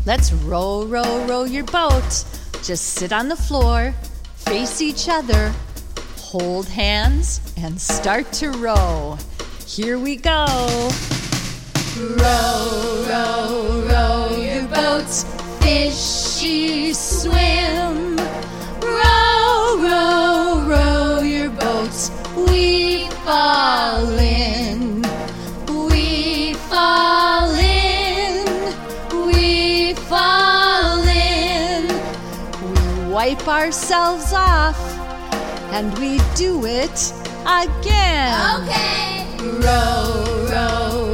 Let's row, row, row your boat. Just sit on the floor, face each other, hold hands, and start to row. Here we go. Row, row, row your boats, fishy swim. Row, row, row your boats, we fall in. We fall in. We fall in. We wipe ourselves off and we do it again. Okay. Row, row,